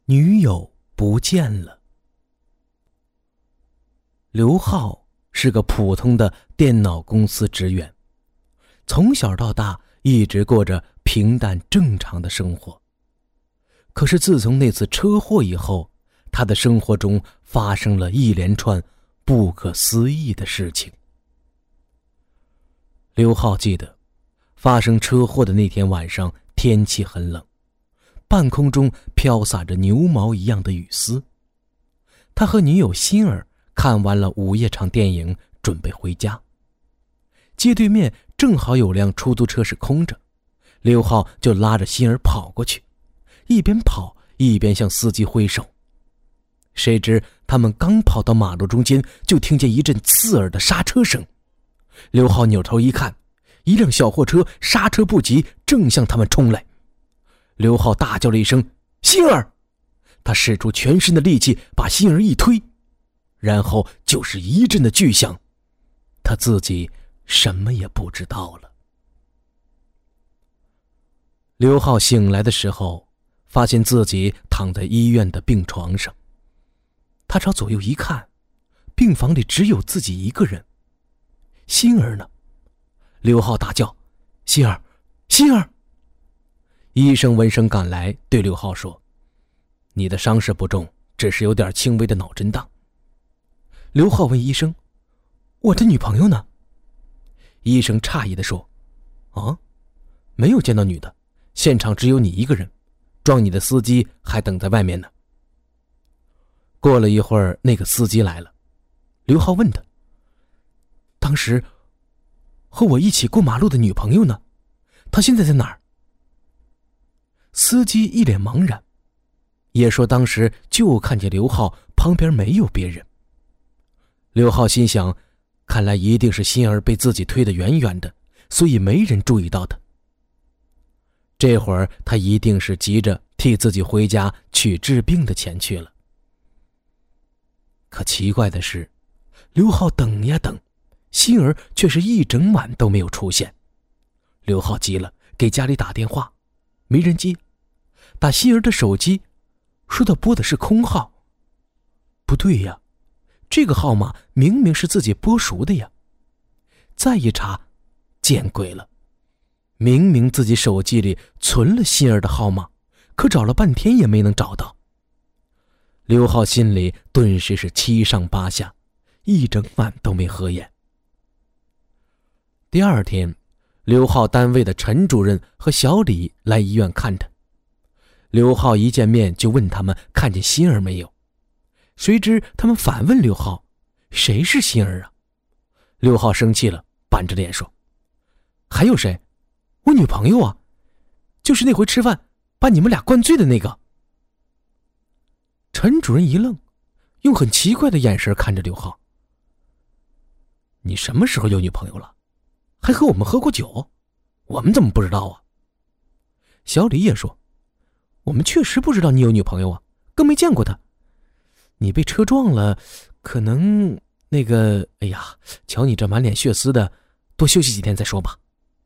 女友不见了。刘浩是个普通的电脑公司职员，从小到大一直过着平淡正常的生活。可是自从那次车祸以后，他的生活中发生了一连串不可思议的事情。刘浩记得，发生车祸的那天晚上，天气很冷，半空中飘洒着牛毛一样的雨丝。他和女友欣儿看完了午夜场电影，准备回家。街对面正好有辆出租车是空着，刘浩就拉着欣儿跑过去，一边跑一边向司机挥手。谁知他们刚跑到马路中间，就听见一阵刺耳的刹车声。刘浩扭头一看，一辆小货车刹车不及，正向他们冲来。刘浩大叫了一声：“欣儿！”他使出全身的力气把欣儿一推，然后就是一阵的巨响，他自己什么也不知道了。刘浩醒来的时候，发现自己躺在医院的病床上。他朝左右一看，病房里只有自己一个人。欣儿呢？刘浩大叫：“欣儿，欣儿！”医生闻声赶来，对刘浩说：“你的伤势不重，只是有点轻微的脑震荡。”刘浩问医生：“我的女朋友呢？”医生诧异地说：“啊，没有见到女的，现场只有你一个人，撞你的司机还等在外面呢。”过了一会儿，那个司机来了。刘浩问他：“当时和我一起过马路的女朋友呢？她现在在哪儿？”司机一脸茫然，也说当时就看见刘浩旁边没有别人。刘浩心想，看来一定是欣儿被自己推得远远的，所以没人注意到他。这会儿他一定是急着替自己回家取治病的钱去了。可奇怪的是，刘浩等呀等，欣儿却是一整晚都没有出现。刘浩急了，给家里打电话，没人接，打欣儿的手机，说他拨的是空号。不对呀，这个号码明明是自己拨熟的呀。再一查，见鬼了，明明自己手机里存了欣儿的号码，可找了半天也没能找到。刘浩心里顿时是七上八下，一整晚都没合眼。第二天，刘浩单位的陈主任和小李来医院看他。刘浩一见面就问他们看见欣儿没有，谁知他们反问刘浩：“谁是欣儿啊？”刘浩生气了，板着脸说：“还有谁？我女朋友啊，就是那回吃饭把你们俩灌醉的那个。”陈主任一愣，用很奇怪的眼神看着刘浩：“你什么时候有女朋友了？还和我们喝过酒？我们怎么不知道啊？”小李也说：“我们确实不知道你有女朋友啊，更没见过她。你被车撞了，可能哎呀，瞧你这满脸血丝的，多休息几天再说吧。”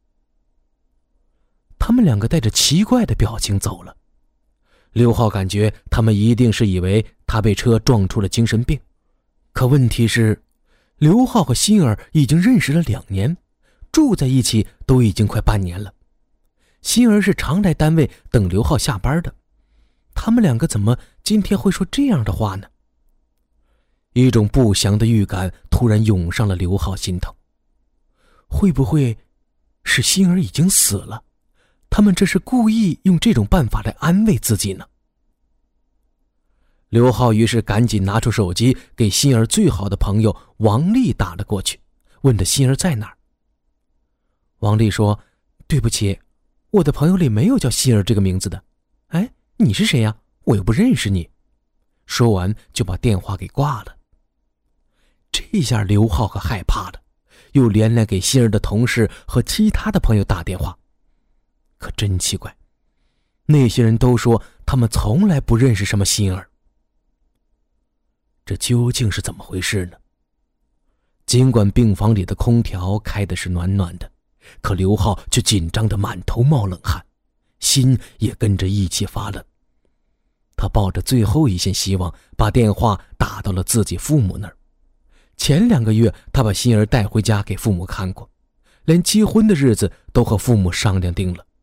他们两个带着奇怪的表情走了。刘浩感觉他们一定是以为他被车撞出了精神病，可问题是，刘浩和欣儿已经认识了2年，住在一起都已经快半年了。欣儿是常来单位等刘浩下班的，他们两个怎么今天会说这样的话呢？一种不祥的预感突然涌上了刘浩心头，会不会是欣儿已经死了？他们这是故意用这种办法来安慰自己呢？刘浩于是赶紧拿出手机给欣儿最好的朋友王丽打了过去，问她欣儿在哪儿。王丽说：“对不起，我的朋友里没有叫欣儿这个名字的。哎，你是谁呀？我又不认识你。”说完就把电话给挂了。这下刘浩可害怕了，又连连给欣儿的同事和其他的朋友打电话。可真奇怪，那些人都说他们从来不认识什么欣儿。这究竟是怎么回事呢？尽管病房里的空调开的是暖暖的，可刘浩却紧张得满头冒冷汗，心也跟着一起发冷。 他抱着最后一线希望，把电话打到了自己父母那儿。前2个月，他把心儿带回家给父母看过，连结婚的日子都和父母商量定了。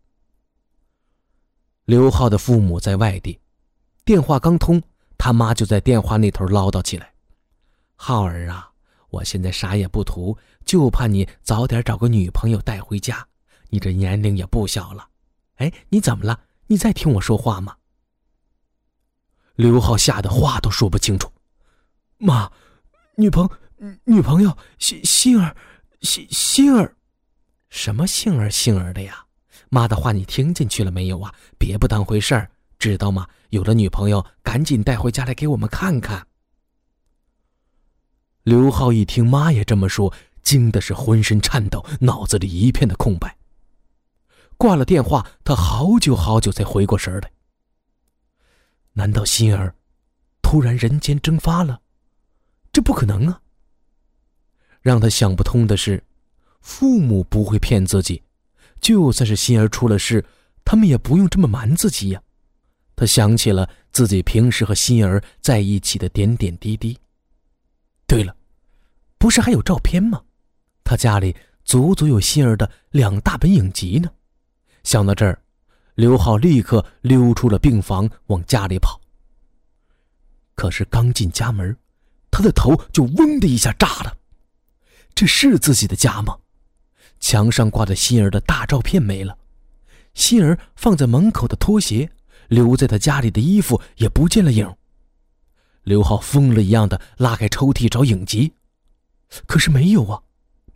刘浩的父母在外地，电话刚通，他妈就在电话那头唠叨起来：“浩儿啊，我现在啥也不图，就怕你早点找个女朋友带回家，你这年龄也不小了。哎，你怎么了？你在听我说话吗？”刘浩吓得话都说不清楚：“妈，女朋友，心儿，什么杏儿的呀？妈的话你听进去了没有啊？别不当回事儿，知道吗？有了女朋友，赶紧带回家来给我们看看。”刘浩一听妈也这么说，惊的是浑身颤抖，脑子里一片的空白。挂了电话，他好久才回过神来。难道心儿突然人间蒸发了？这不可能啊！让他想不通的是，父母不会骗自己，就算是心儿出了事，他们也不用这么瞒自己呀。他想起了自己平时和心儿在一起的点点滴滴。对了，不是还有照片吗？他家里足足有心儿的2大本影集呢。想到这儿，刘浩立刻溜出了病房，往家里跑。可是刚进家门，他的头就嗡的一下炸了。这是自己的家吗？墙上挂着心儿的大照片没了，心儿放在门口的拖鞋，留在他家里的衣服也不见了影。刘浩疯了一样的拉开抽屉找影集，可是没有啊，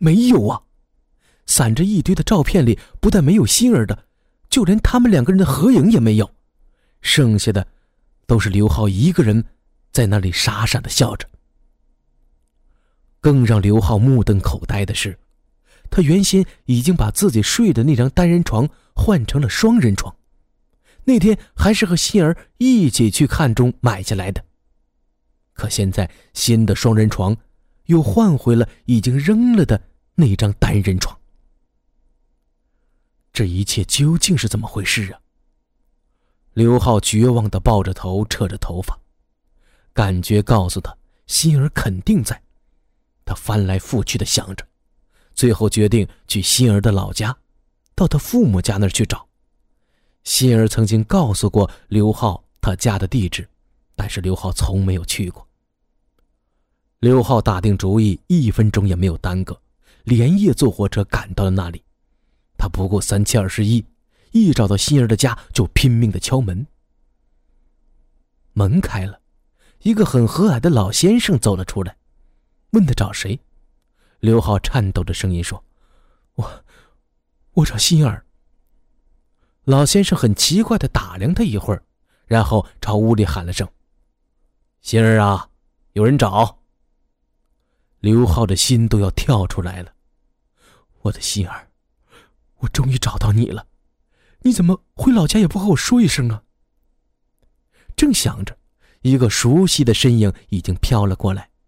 散着一堆的照片里不但没有心儿的，就连他们2个人的合影也没有，剩下的都是刘浩一个人在那里傻傻的笑着。更让刘浩目瞪口呆的是，他原先已经把自己睡的那张单人床换成了双人床，那天还是和心儿一起去看中买下来的。可现在新的双人床又换回了已经扔了的那张单人床。这一切究竟是怎么回事啊？刘浩绝望地抱着头，扯着头发，感觉告诉他心儿肯定在。他翻来覆去地想着，最后决定去心儿的老家，到他父母家那儿去找。心儿曾经告诉过刘浩他家的地址，但是刘浩从没有去过。刘浩打定主意，1分钟也没有耽搁，连夜坐火车赶到了那里。他不顾3七21，一找到心儿的家就拼命地敲门。门开了，一个很和蔼的老先生走了出来，问他找谁。刘浩颤抖着声音说：“我找心儿。”老先生很奇怪地打量他一会儿，然后朝屋里喊了声：“心儿啊，有人找。”刘浩的心都要跳出来了。我的心儿，我终于找到你了，你怎么回老家也不和我说一声啊？正想着，一个熟悉的身影已经飘了过来。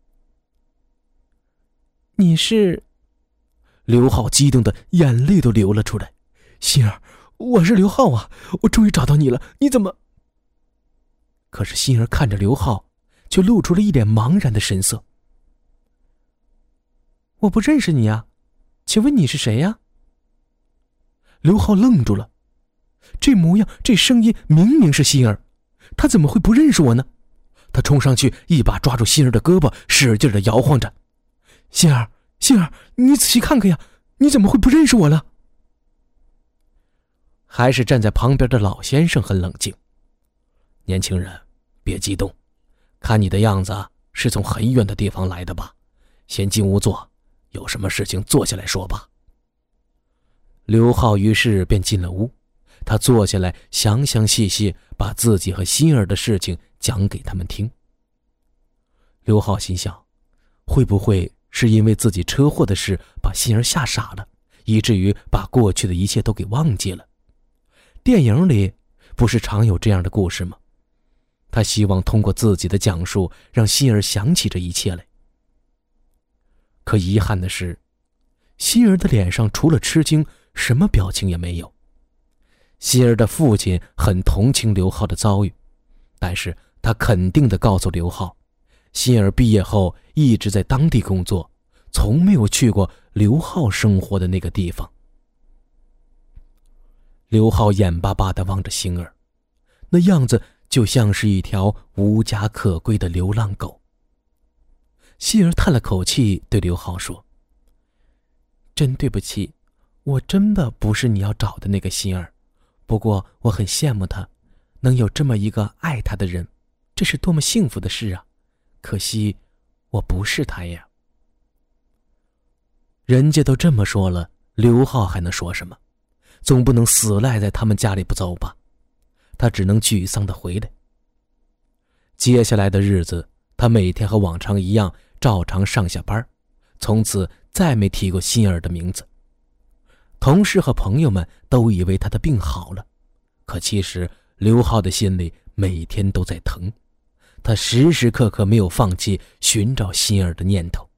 你是？刘浩激动的眼泪都流了出来。心儿，我是刘浩啊，我终于找到你了，你怎么？可是心儿看着刘浩，却露出了一脸茫然的神色。我不认识你啊，请问你是谁呀？刘浩愣住了，这模样这声音明明是心儿，他怎么会不认识我呢？他冲上去一把抓住心儿的胳膊，使劲地摇晃着。心儿，你仔细看看呀，你怎么会不认识我了？还是站在旁边的老先生很冷静。年轻人，别激动，看你的样子是从很远的地方来的吧？先进屋坐，有什么事情坐下来说吧。刘浩于是便进了屋，他坐下来详详细细把自己和心儿的事情讲给他们听。刘浩心想，会不会是因为自己车祸的事把心儿吓傻了，以至于把过去的一切都给忘记了？电影里不是常有这样的故事吗？他希望通过自己的讲述让心儿想起这一切来。可遗憾的是，心儿的脸上除了吃惊，什么表情也没有。心儿的父亲很同情刘浩的遭遇， 但是他肯定地告诉刘浩，欣儿毕业后一直在当地工作，从没有去过刘浩生活的那个地方。刘浩眼巴巴地望着欣儿，那样子就像是一条无家可归的流浪狗。欣儿叹了口气，对刘浩说：“真对不起，我真的不是你要找的那个欣儿，不过我很羡慕她，能有这么一个爱她的人，这是多么幸福的事啊！可惜我不是她呀。”人家都这么说了，刘浩还能说什么？总不能死赖在他们家里不走吧？他只能沮丧地回来。接下来的日子，他每天和往常一样照常上下班，从此再没提过欣儿的名字。同事和朋友们都以为他的病好了，可其实刘浩的心里每天都在疼，他时时刻刻没有放弃寻找欣儿的念头。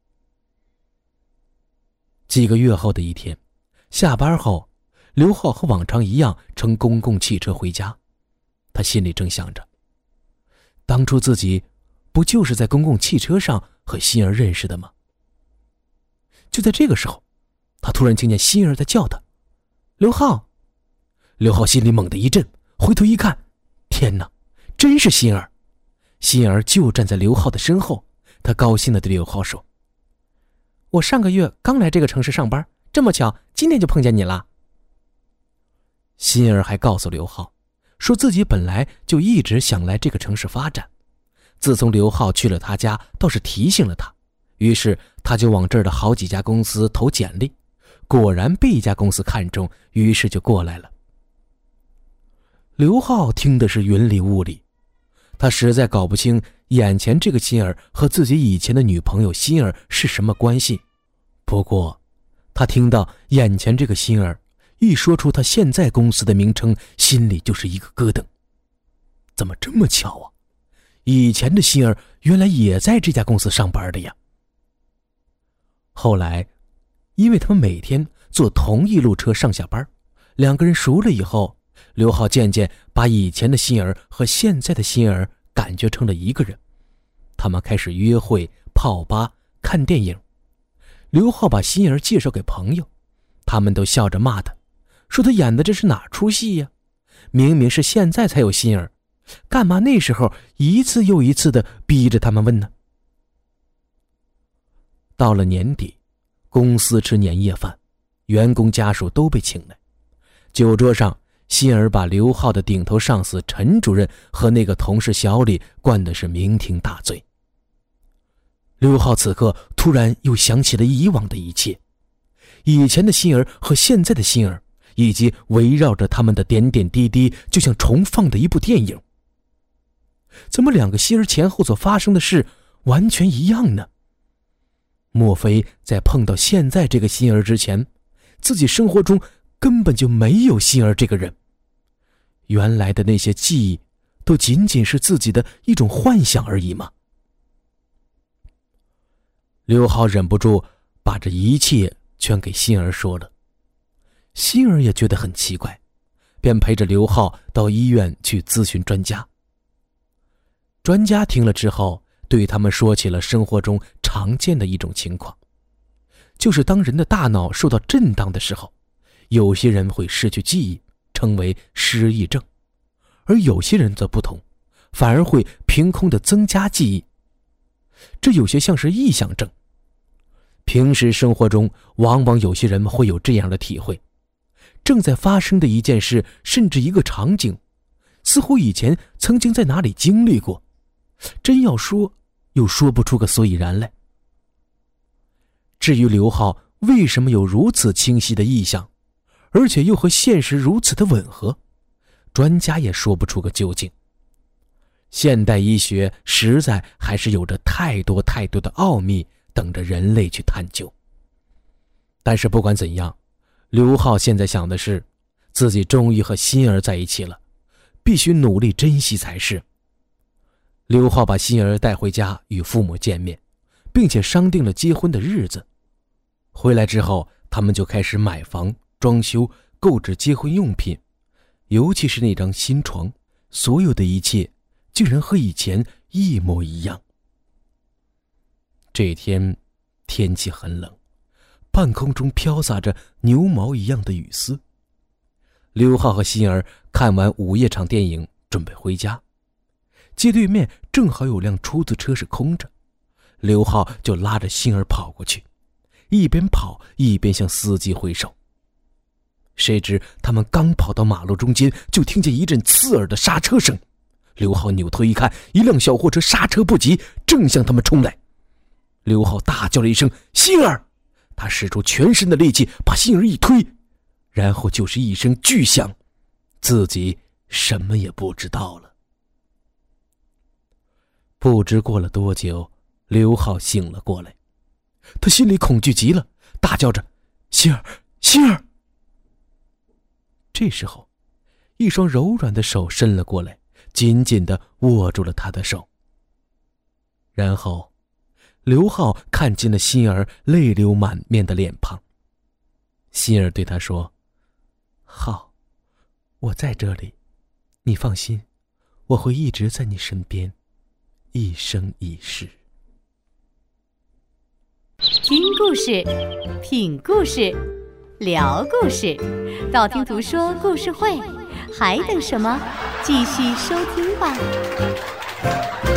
几个月后的一天，下班后，刘浩和往常一样乘公共汽车回家，他心里正想着，当初自己不就是在公共汽车上和欣儿认识的吗？就在这个时候，他突然听见欣儿在叫他：“刘浩！”刘浩心里猛地一震，回头一看，天哪，真是欣儿！欣儿就站在刘浩的身后，他高兴地对刘浩说：“我上个月刚来这个城市上班，这么巧，今天就碰见你了。”欣儿还告诉刘浩，说自己本来就一直想来这个城市发展，自从刘浩去了他家，倒是提醒了他，于是他就往这儿的好几家公司投简历，果然被一家公司看中，于是就过来了。刘浩听的是云里雾里，他实在搞不清眼前这个欣儿和自己以前的女朋友欣儿是什么关系。不过他听到眼前这个欣儿一说出他现在公司的名称，心里就是一个咯噔。怎么这么巧啊？以前的欣儿原来也在这家公司上班的呀。后来因为他们每天坐同一路车上下班，两个人熟了以后，刘浩渐渐把以前的欣儿和现在的欣儿感觉成了一个人。他们开始约会、泡吧、看电影。刘浩把欣儿介绍给朋友，他们都笑着骂他，说他演的这是哪出戏呀？明明是现在才有欣儿，干嘛那时候一次又一次的逼着他们问呢？到了年底，公司吃年夜饭，员工家属都被请来。酒桌上，欣儿把刘浩的顶头上司陈主任和那个同事小李灌的是酩酊大醉。刘浩此刻突然又想起了以往的一切，以前的欣儿和现在的欣儿，以及围绕着他们的点点滴滴，就像重放的一部电影。怎么两个欣儿前后所发生的事完全一样呢？莫非在碰到现在这个欣儿之前，自己生活中根本就没有欣儿这个人？原来的那些记忆都仅仅是自己的一种幻想而已吗？刘浩忍不住把这一切全给欣儿说了。欣儿也觉得很奇怪，便陪着刘浩到医院去咨询专家。专家听了之后，对他们说起了生活中常见的一种情况，就是当人的大脑受到震荡的时候，有些人会失去记忆，称为失忆症，而有些人则不同，反而会凭空的增加记忆，这有些像是臆想症。平时生活中，往往有些人会有这样的体会，正在发生的一件事，甚至一个场景，似乎以前曾经在哪里经历过，真要说，又说不出个所以然来。至于刘浩为什么有如此清晰的意象，而且又和现实如此的吻合，专家也说不出个究竟。现代医学实在还是有着太多太多的奥秘等着人类去探究。但是不管怎样，刘浩现在想的是，自己终于和欣儿在一起了，必须努力珍惜才是。刘浩把欣儿带回家与父母见面，并且商定了结婚的日子。回来之后，他们就开始买房、装修、购置结婚用品，尤其是那张新床，所有的一切竟然和以前一模一样。这天天气很冷，半空中飘洒着牛毛一样的雨丝。刘浩和欣儿看完午夜场电影，准备回家。街对面正好有辆出租车是空着，刘浩就拉着欣儿跑过去，一边跑一边向司机挥手。谁知他们刚跑到马路中间，就听见一阵刺耳的刹车声。刘浩扭头一看，一辆小货车刹车不及，正向他们冲来。刘浩大叫了一声：“欣儿！”他使出全身的力气把欣儿一推，然后就是一声巨响，自己什么也不知道了。不知过了多久，刘浩醒了过来，他心里恐惧极了，大叫着：“欣儿，欣儿！”这时候，一双柔软的手伸了过来，紧紧地握住了他的手。然后，刘浩看见了欣儿泪流满面的脸庞。欣儿对他说：“浩，我在这里，你放心，我会一直在你身边，一生一世。” 听故事，品故事，聊故事，道听途说故事会，还等什么？继续收听吧。